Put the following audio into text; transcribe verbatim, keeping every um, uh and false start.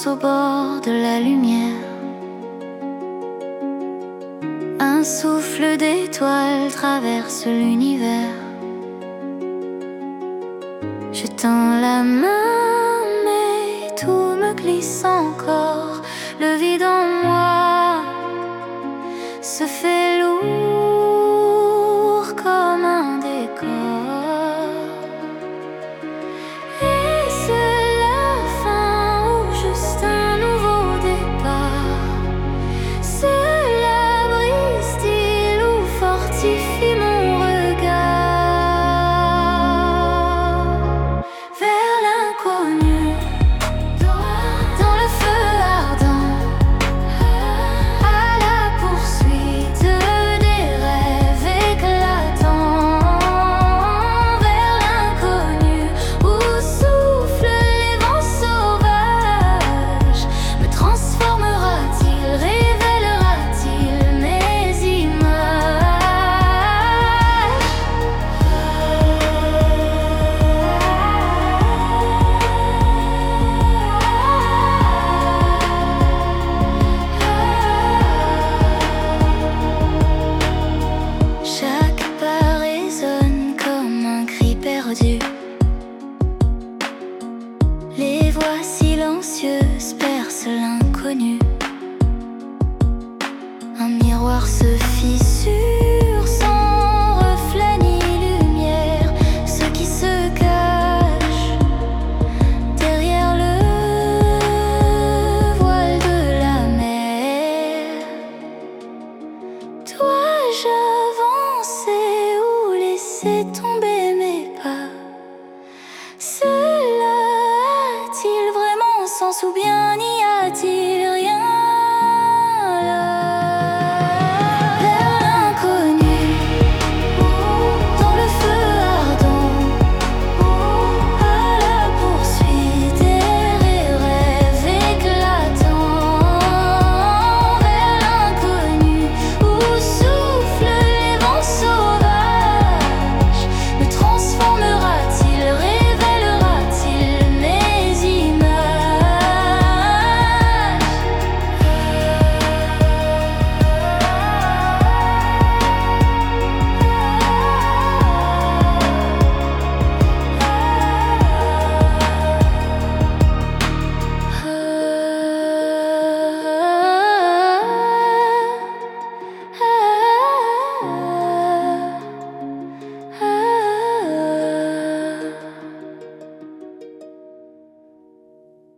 silence au bord de la lumière. Un souffle d'étoiles traverse l'univers. Je tends la main, mais tout me glisse encore. Le vide en moi se fait lourd comme un décor. Est-ce la fin ou juste un nouveau départ? Cela brise-t-il ou fortifie mon regard vers l'inconnu, dans le feu ardent, à la poursuite des rêves éclatants, vers l'inconnu où soufflent les vents sauvages. Me transformera-t-il, révélera-t-il mes images? Chaque pas résonne comme un cri perdu. Les voix silencieuses percent l'inconnu. Un miroir se fissure sans reflet ni lumière. Ce qui se cache derrière le voile de la mer. Dois-je avancer ou laisser tomber mes pas? Cela a-t-il vraiment sens ou bien n'y a-t-il